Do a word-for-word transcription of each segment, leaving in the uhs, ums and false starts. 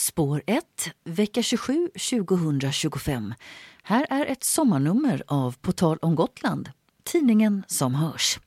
Spår ett, vecka tjugosju tjugohundratjugofem. Här är ett sommarnummer av På tal om Gotland, tidningen som hörs.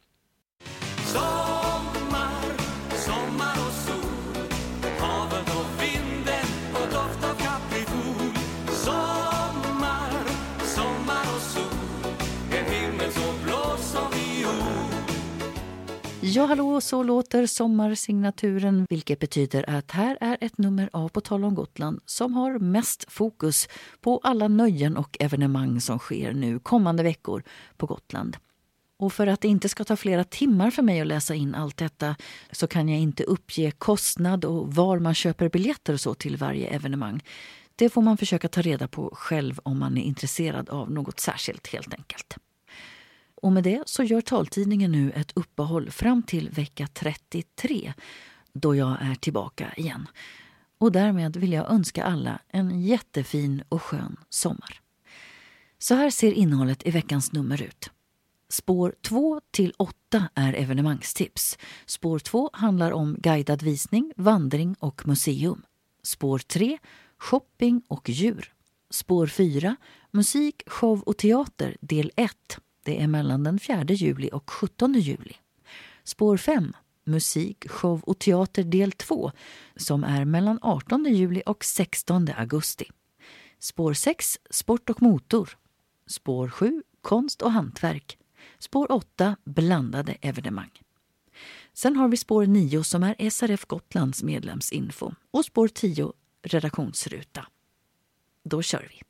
Sommar, sommar och sol, havet och vinden och doft av kaprifol. Sommar, sommar och sol, en himmel så blå som viol. Ja, hallå, så låter sommarsignaturen, vilket betyder att här är ett nummer av På tal om Gotland som har mest fokus på alla nöjen och evenemang som sker nu kommande veckor på Gotland. Och för att det inte ska ta flera timmar för mig att läsa in allt detta så kan jag inte uppge kostnad och var man köper biljetter och så till varje evenemang. Det får man försöka ta reda på själv om man är intresserad av något särskilt helt enkelt. Och med det så gör taltidningen nu ett uppehåll fram till vecka trettiotre då jag är tillbaka igen. Och därmed vill jag önska alla en jättefin och skön sommar. Så här ser innehållet i veckans nummer ut. Spår två till åtta är evenemangstips. Spår två handlar om guidad visning, vandring och museum. Spår tre, shopping och djur. Spår fyra, musik, show och teater del ett. Det är mellan den fjärde juli och sjuttonde juli. Spår fem, musik, show och teater del två, som är mellan artonde juli och sextonde augusti. Spår sex, sport och motor. Spår sju, konst och hantverk. Spår åtta, blandade evenemang. Sen har vi spår nio som är S R F Gotlands medlemsinfo och spår tio, redaktionsruta. Då kör vi.